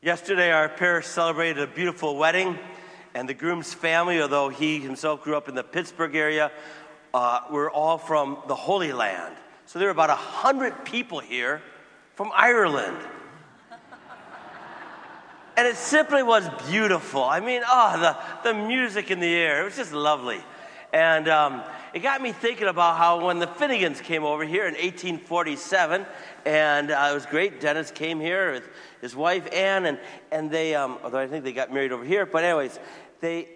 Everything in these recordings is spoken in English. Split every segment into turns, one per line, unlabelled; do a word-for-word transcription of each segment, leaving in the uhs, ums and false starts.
Yesterday, our parish celebrated a beautiful wedding, and the groom's family, although he himself grew up in the Pittsburgh area, uh, were all from the Holy Land. So there were about a hundred people here from Ireland. And it simply was beautiful. I mean, oh, the, the music in the air, it was just lovely. And um, it got me thinking about how when the Finnegans came over here in eighteen forty-seven, and uh, it was great. Dennis came here with his wife, Ann, and, and they, um, although I think they got married over here, but anyways, they,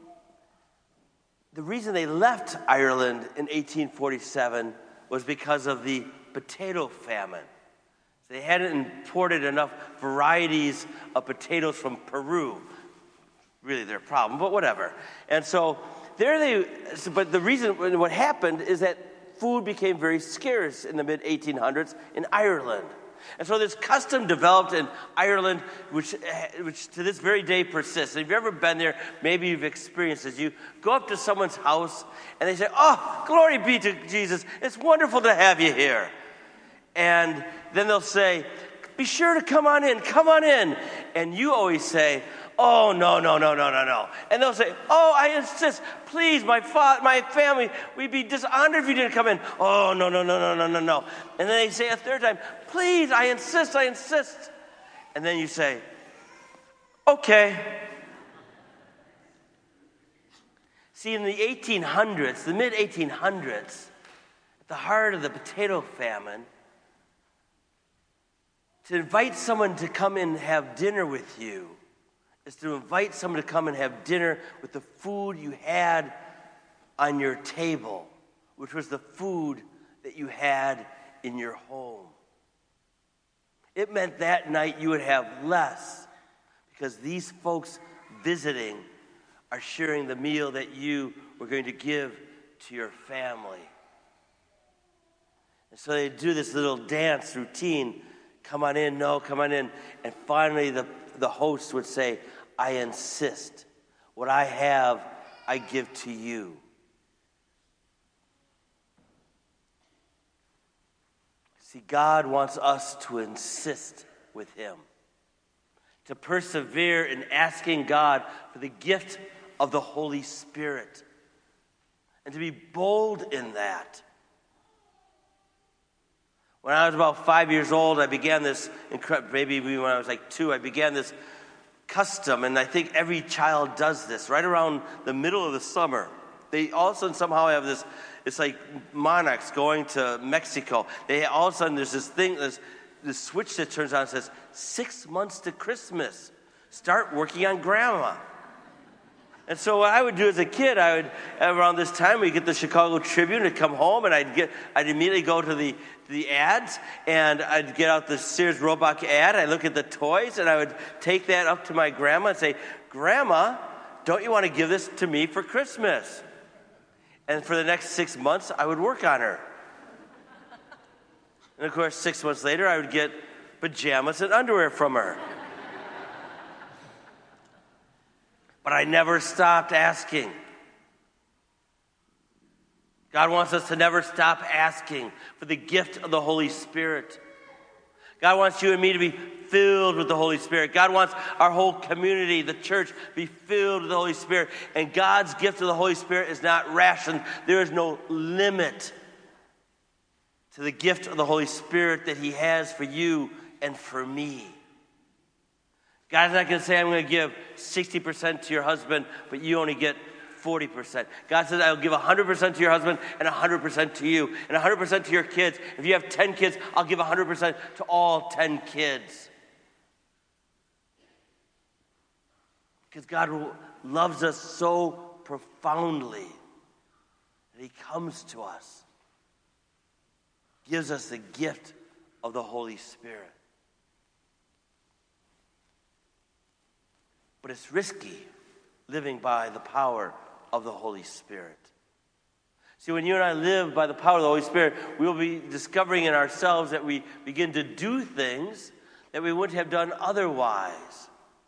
the reason they left Ireland in eighteen forty-seven was because of the potato famine. They hadn't imported enough varieties of potatoes from Peru. Really their problem, but whatever. And so there they, but the reason, what happened is that food became very scarce in the mid eighteen hundreds in Ireland. And so this custom developed in Ireland, which, which to this very day persists. If you've ever been there, maybe you've experienced this. You go up to someone's house and they say, "Oh, glory be to Jesus. It's wonderful to have you here." And then they'll say, "Be sure to come on in, come on in." And you always say, "Oh, no, no, no, no, no, no." And they'll say, "Oh, I insist, please, my fa- my family, we'd be dishonored if you didn't come in." "Oh, no, no, no, no, no, no, no." And then they say a third time, "Please, I insist, I insist." And then you say, "Okay." See, in the eighteen hundreds, the mid eighteen hundreds, at the heart of the potato famine, to invite someone to come and have dinner with you is to invite someone to come and have dinner with the food you had on your table, which was the food that you had in your home. It meant that night you would have less because these folks visiting are sharing the meal that you were going to give to your family. And so they do this little dance routine. Come on in, no, come on in. And finally the, the host would say, "I insist. What I have, I give to you." See, God wants us to insist with him, to persevere in asking God for the gift of the Holy Spirit, and to be bold in that. When I was about five years old, I began this, maybe when I was like two, I began this custom, and I think every child does this, right around the middle of the summer. They all of a sudden somehow have this, it's like monarchs going to Mexico. They all of a sudden, there's this thing, this, this switch that turns on and says, six months to Christmas. Start working on grandma. And so what I would do as a kid, I would, around this time, we'd get the Chicago Tribune to come home, and I'd get, I'd immediately go to the, the ads, and I'd get out the Sears Roebuck ad, I'd look at the toys, and I would take that up to my grandma and say, "Grandma, don't you want to give this to me for Christmas?" And for the next six months, I would work on her. And of course, six months later, I would get pajamas and underwear from her. But I never stopped asking. God wants us to never stop asking for the gift of the Holy Spirit. God wants you and me to be filled with the Holy Spirit. God wants our whole community, the church, to be filled with the Holy Spirit. And God's gift of the Holy Spirit is not rationed. There is no limit to the gift of the Holy Spirit that he has for you and for me. God's not going to say, "I'm going to give sixty percent to your husband, but you only get forty percent. God says, "I'll give one hundred percent to your husband and one hundred percent to you, and one hundred percent to your kids. If you have ten kids, I'll give one hundred percent to all ten kids." Because God loves us so profoundly that he comes to us, gives us the gift of the Holy Spirit. But it's risky living by the power of the Holy Spirit. See, when you and I live by the power of the Holy Spirit, we will be discovering in ourselves that we begin to do things that we wouldn't have done otherwise.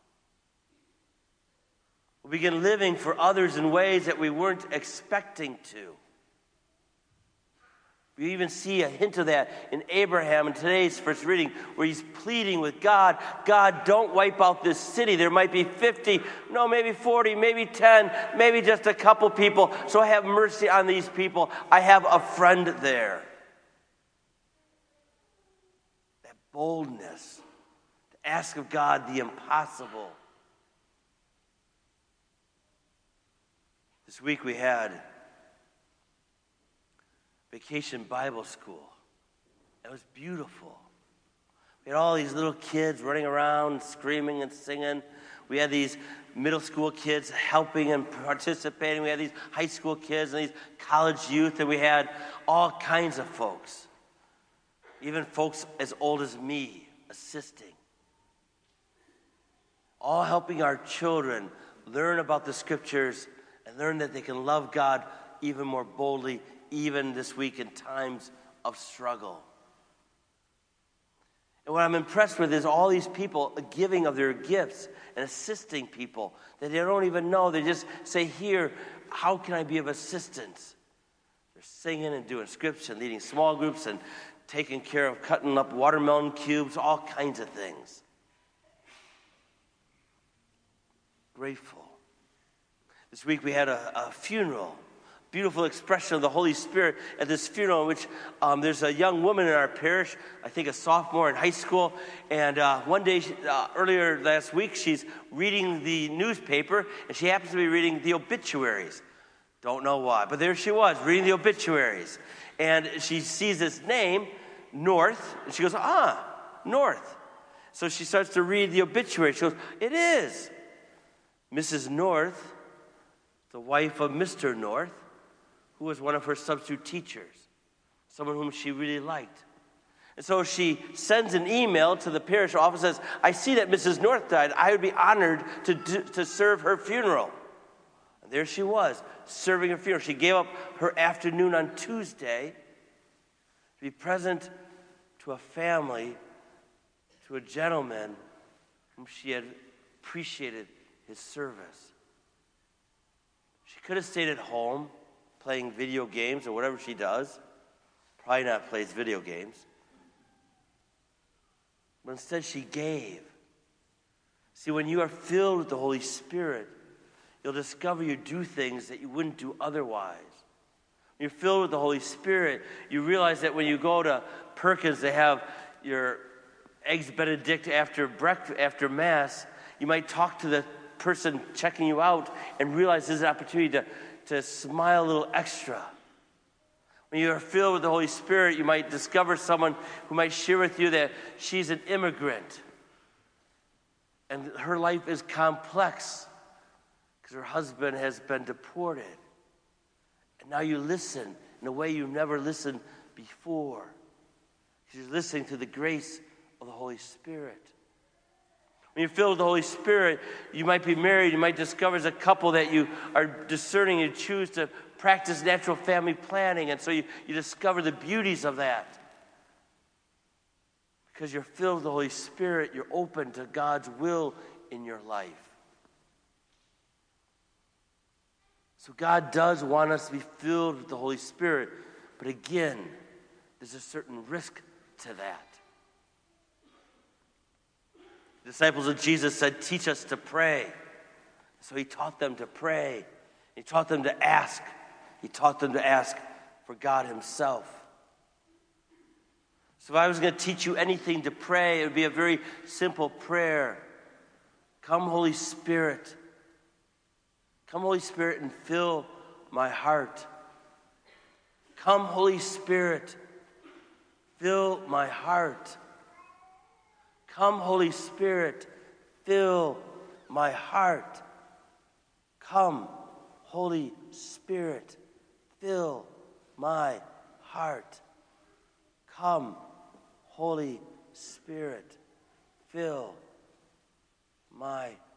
We'll begin living for others in ways that we weren't expecting to. We even see a hint of that in Abraham in today's first reading, where he's pleading with God, God, don't wipe out this city. There might be fifty, no, maybe forty, maybe ten, maybe just a couple people. So have mercy on these people. I have a friend there. That boldness to ask of God the impossible. This week we had Vacation Bible School. It was beautiful. We had all these little kids running around, screaming and singing. We had these middle school kids helping and participating. We had these high school kids and these college youth, and we had all kinds of folks, even folks as old as me, assisting. All helping our children learn about the scriptures and learn that they can love God even more boldly, even this week in times of struggle. And what I'm impressed with is all these people giving of their gifts and assisting people that they don't even know. They just say, here, how can I be of assistance? They're singing and doing scripts and leading small groups and taking care of cutting up watermelon cubes, all kinds of things. Grateful. This week we had a, a funeral. Beautiful expression of the Holy Spirit at this funeral, in which um, there's a young woman in our parish, I think a sophomore in high school, and uh, one day, uh, earlier last week, she's reading the newspaper, and she happens to be reading the obituaries. Don't know why, but there she was, reading the obituaries. And she sees this name, North, and she goes, ah, North. So she starts to read the obituary. She goes, it is Missus North, the wife of Mister North, who was one of her substitute teachers, someone whom she really liked. And so she sends an email to the parish office and says, I see that Missus North died. I would be honored to, do, to serve her funeral. And there she was, serving her funeral. She gave up her afternoon on Tuesday to be present to a family, to a gentleman whom she had appreciated his service. She could have stayed at home, playing video games or whatever she does. Probably not plays video games. But instead she gave. See, when you are filled with the Holy Spirit, you'll discover you do things that you wouldn't do otherwise. When you're filled with the Holy Spirit, you realize that when you go to Perkins, they have your Eggs Benedict after breakfast, after Mass, you might talk to the person checking you out and realize there's an opportunity to to smile a little extra. When you are filled with the Holy Spirit, you might discover someone who might share with you that she's an immigrant and her life is complex because her husband has been deported. And now you listen in a way you never listened before. You're listening to the grace of the Holy Spirit. When you're filled with the Holy Spirit, you might be married, you might discover as a couple that you are discerning and choose to practice natural family planning, and so you, you discover the beauties of that. Because you're filled with the Holy Spirit, you're open to God's will in your life. So God does want us to be filled with the Holy Spirit, but again, there's a certain risk to that. The disciples of Jesus said, teach us to pray. So he taught them to pray. He taught them to ask. He taught them to ask for God himself. So if I was going to teach you anything to pray, it would be a very simple prayer. Come, Holy Spirit. Come, Holy Spirit, and fill my heart. Come, Holy Spirit, fill my heart. Come, Holy Spirit, fill my heart. Come, Holy Spirit, fill my heart. Come, Holy Spirit, fill my